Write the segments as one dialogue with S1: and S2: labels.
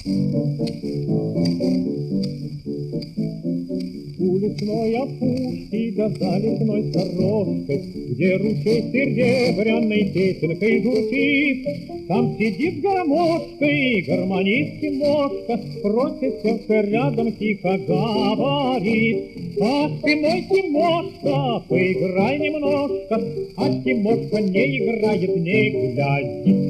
S1: У лесной опушки да за лесной сторожкой, где ручей серебряной песенкой журчит, там сидит гармошкой гармонист Тимошка, просит сердце рядом тихо говорит. А ты, мой Тимошка, поиграй немножко, а Тимошка не играет, не глядит.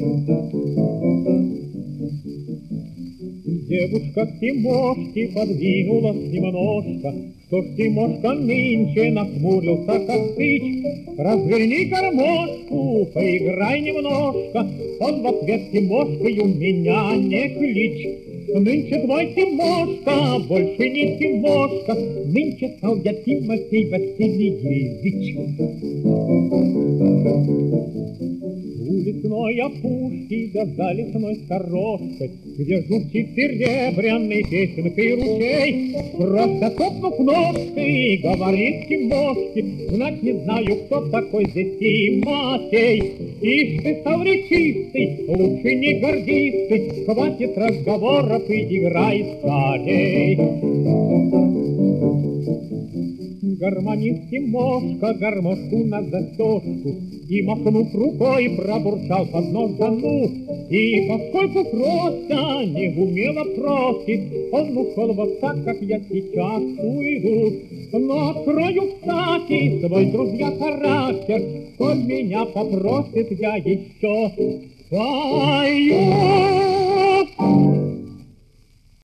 S1: Девушка к Тимошке подвинулась немножко, что ж Тимошка нынче нахмурился, как сыч. Разверни гармошку, поиграй немножко, он в ответ: Тимошкою меня не кличь. Нынче твой Тимошка больше не Тимошка, нынче стал я Тимофей Васильевич. У лесной опушки да за лесной сторожкой, где журчит серебряной песенкой ручей, просто топнув ножкой, говорит Тимошке: знать не знаю, кто такой здесь Тимофей. Ишь ты, стал речистый, лучше не гордись ты, хватит разговоров и играй скорей. Гармонист Тимошка гармошку на застежку и, махнув рукой, пробурчал под нос: да ну! И поскольку Фрося не умело просит, он ушел вот так, как я сейчас уйду. Но открою, кстати, свой, друзья, характер, коль меня попросит, я еще пою.